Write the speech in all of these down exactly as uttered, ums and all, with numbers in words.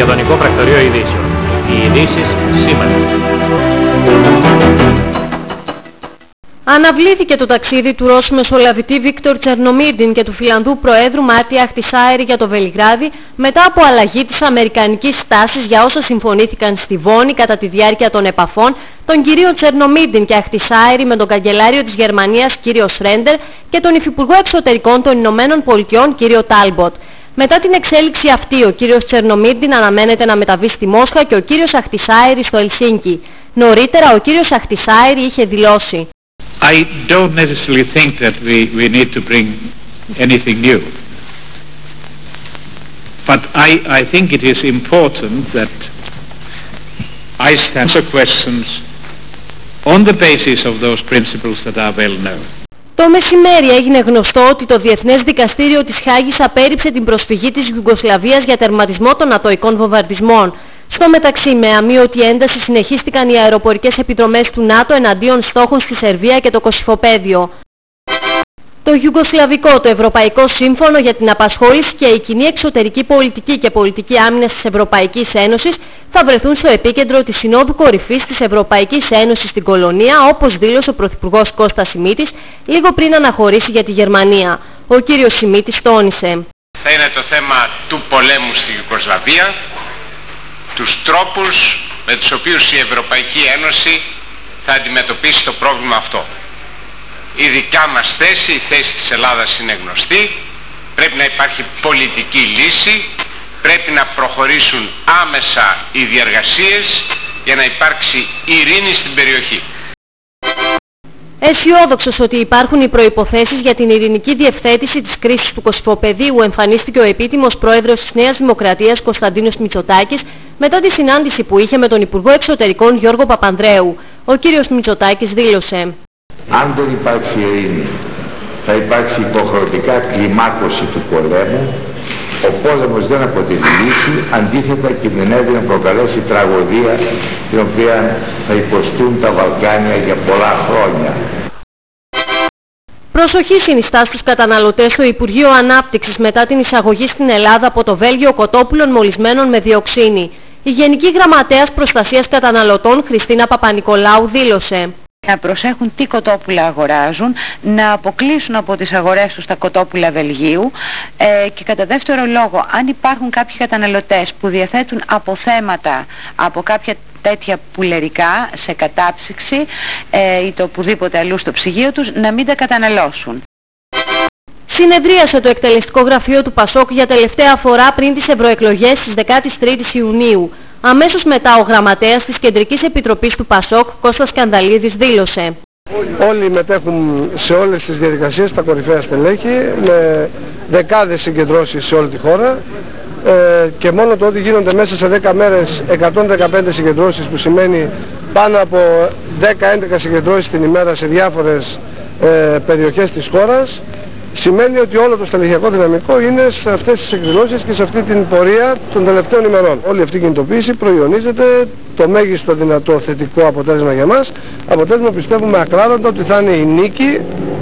Μακεδονικό Πρακτορείο Ειδήσεων. Οι ειδήσεις σήμερα. Αναβλήθηκε το ταξίδι του Ρώσου μεσολαβητή Βίκτορ Τσερνομίρντιν και του Φιλανδού Προέδρου Μάρτι Αχτισάιρη για το Βελιγράδι μετά από αλλαγή της αμερικανικής στάσης για όσα συμφωνήθηκαν στη Βόνη κατά τη διάρκεια των επαφών των κυρίων Τσερνομίρντιν και Αχτισάιρη με τον καγκελάριο της Γερμανίας κύριο Σρέντερ και τον υφυπουργό εξωτερικών των Ηνωμένων Πολιτειών κύριο Τάλμποτ. Μετά την εξέλιξη αυτή ο κύριος Τσερνομίρντιν αναμένεται να μεταβεί στη Μόσχα και ο κύριος Αχτισάιρη στο Ελσίνκι. Νωρίτερα ο κύριος Αχτισάιρη είχε δηλώσει: I don't necessarily think that we, we need to bring anything new. But I, I think it is important that I answer questions on the basis of those principles that are well known. Το μεσημέρι έγινε γνωστό ότι το Διεθνές Δικαστήριο της Χάγης απέρριψε την προσφυγή της Ιουγκοσλαβίας για τερματισμό των ατοικών βομβαρδισμών. Στο μεταξύ, με αμείωτη ένταση συνεχίστηκαν οι αεροπορικές επιδρομές του ΝΑΤΟ εναντίον στόχων στη Σερβία και το Κωσυφοπαίδιο. Το Ιουγκοσλαβικό, το Ευρωπαϊκό Σύμφωνο για την Απασχόληση και η κοινή εξωτερική πολιτική και πολιτική άμυνας της Ευρωπαϊκής Ένωσης θα βρεθούν στο επίκεντρο της Συνόδου Κορυφής της Ευρωπαϊκής Ένωσης στην Κολονία, όπως δήλωσε ο Πρωθυπουργός Κώστας Σιμίτης λίγο πριν αναχωρήσει για τη Γερμανία. Ο κύριος Σιμίτης τόνισε: Θα είναι το θέμα του πολέμου στη Ιουγκοσλαβία, τους τρόπους με τους οποίους η Ευρωπαϊκή Ένωση θα αντιμετωπίσει το πρόβλημα αυτό. Η δικιά μας θέση, η θέση της Ελλάδας είναι γνωστή. Πρέπει να υπάρχει πολιτική λύση, πρέπει να προχωρήσουν άμεσα οι διεργασίες για να υπάρξει ειρήνη στην περιοχή. Αισιόδοξος ότι υπάρχουν οι προϋποθέσεις για την ειρηνική διευθέτηση της κρίσης του Κωσυφοπεδίου, εμφανίστηκε ο επίτιμος πρόεδρος της Νέας Δημοκρατίας Κωνσταντίνος Μητσοτάκης μετά τη συνάντηση που είχε με τον Υπουργό Εξωτερικών Γιώργο Παπανδρέου. Ο κύριος Μητσοτάκης δήλωσε: Αν δεν υπάρξει ειρήνη, θα υπάρξει υποχρεωτικά κλιμάκωση του πολέμου. Ο πόλεμος δεν αποτελεί λύση, αντίθετα κινδυνεύει να προκαλέσει τραγωδία την οποία θα υποστούν τα Βαλκάνια για πολλά χρόνια. Προσοχή συνιστά στους καταναλωτές στο Υπουργείο Ανάπτυξης μετά την εισαγωγή στην Ελλάδα από το Βέλγιο κοτόπουλων μολυσμένων με διοξίνη. Η Γενική Γραμματέας Προστασίας Καταναλωτών Χριστίνα Παπα-Νικολάου δήλωσε: να προσέχουν τι κοτόπουλα αγοράζουν, να αποκλείσουν από τις αγορές τους τα κοτόπουλα Βελγίου ε, και κατά δεύτερο λόγο, αν υπάρχουν κάποιοι καταναλωτές που διαθέτουν αποθέματα από κάποια τέτοια πουλερικά σε κατάψυξη ε, ή το οπουδήποτε αλλού στο ψυγείο τους, να μην τα καταναλώσουν. Συνεδρίασε το εκτελεστικό γραφείο του Πασόκ για τελευταία φορά πριν τις ευρωεκλογές της δεκάτης τρίτης Ιουνίου. Αμέσως μετά ο γραμματέας της Κεντρικής Επιτροπής του Πασόκ, Κώστας Σκανδαλίδης, δήλωσε: Όλοι μετέχουν σε όλες τις διαδικασίες, τα κορυφαία στελέχη, με δεκάδες συγκεντρώσεις σε όλη τη χώρα ε, και μόνο το ότι γίνονται μέσα σε δέκα μέρες εκατόν δεκαπέντε συγκεντρώσεις, που σημαίνει πάνω από δέκα έντεκα συγκεντρώσεις την ημέρα σε διάφορες ε, περιοχές της χώρας, σημαίνει ότι όλο το στελεχειακό δυναμικό είναι σε αυτές τις εκδηλώσεις και σε αυτή την πορεία των τελευταίων ημερών. Όλη αυτή η κινητοποίηση προϊονίζεται το μέγιστο δυνατό θετικό αποτέλεσμα για μας. Αποτέλεσμα πιστεύουμε ακράδαντα ότι θα είναι η νίκη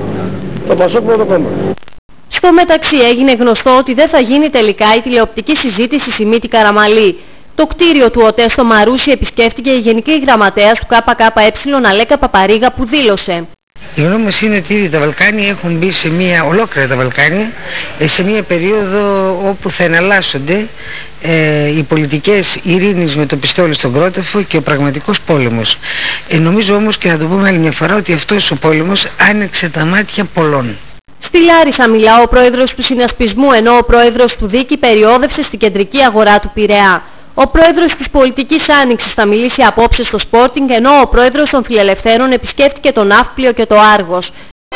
το Πασόκ Πρώτο Κόμμα. Στο μεταξύ έγινε γνωστό ότι δεν θα γίνει τελικά η τηλεοπτική συζήτηση Σιμίτη Καραμαλή. Το κτίριο του ΟΤΕ στο Μαρούσι επισκέφτηκε η Γενική Γραμματέας του ΚΚΕ Αλέκα Παπαρίγα, που δήλωσε: Η γνώμη μας είναι ότι ήδη τα Βαλκάνια έχουν μπει σε μια, ολόκληρα τα Βαλκάνια, σε μια περίοδο όπου θα εναλλάσσονται ε, οι πολιτικές ειρήνης με το πιστόλι στον κρόταφο και ο πραγματικός πόλεμος. Ε, νομίζω όμως, και να το πούμε άλλη μια φορά, ότι αυτός ο πόλεμος άνοιξε τα μάτια πολλών. Στη Λάρισα μιλά ο πρόεδρος του συνασπισμού, ενώ ο πρόεδρος του Δίκη περιόδευσε στην κεντρική αγορά του Πειραιά. Ο πρόεδρος της Πολιτικής Άνοιξης θα μιλήσει απόψε στο Sporting, ενώ ο πρόεδρος των Φιλελευθέρων επισκέφτηκε τον Ναύπλιο και το Άργος.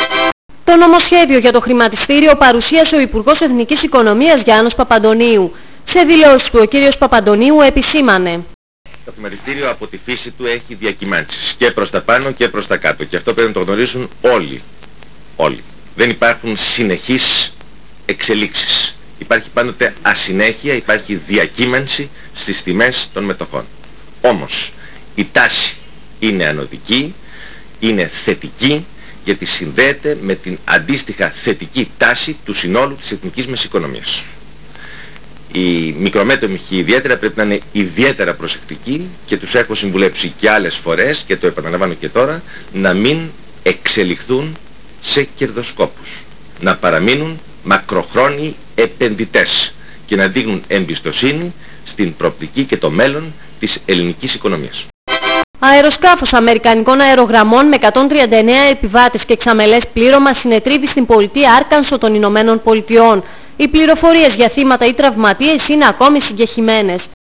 Το νομοσχέδιο για το χρηματιστήριο παρουσίασε ο Υπουργός Εθνικής Οικονομίας Γιάννος Παπαντονίου. Σε δηλώσεις του ο κύριος Παπαντονίου επισήμανε: Το χρηματιστήριο από τη φύση του έχει διακυμάνσεις και προς τα πάνω και προς τα κάτω, και αυτό πρέπει να το γνωρίζουν όλοι. Όλοι. Δεν υπάρχουν συνεχείς εξελίξεις. Υπάρχει πάντοτε ασυνέχεια, υπάρχει διακύμανση στις τιμές των μετοχών. Όμως η τάση είναι ανωδική, είναι θετική, γιατί συνδέεται με την αντίστοιχα θετική τάση του συνόλου της εθνικής μας οικονομίας. Οι μικρομέτωχοι ιδιαίτερα πρέπει να είναι ιδιαίτερα προσεκτικοί και τους έχω συμβουλέψει και άλλες φορές και το επαναλαμβάνω και τώρα, να μην εξελιχθούν σε κερδοσκόπους. Να παραμείνουν μακροχρόνιοι επενδυτές και να δείχνουν εμπιστοσύνη στην προοπτική και το μέλλον της ελληνικής οικονομίας. Αεροσκάφος αμερικανικών αερογραμμών με εκατόν τριάντα εννέα επιβάτες και εξαμελές πλήρωμα συνετρίβει στην πολιτεία Άρκανσο των Ηνωμένων Πολιτειών. Οι πληροφορίες για θύματα ή τραυματίες είναι ακόμη συγκεχημένες.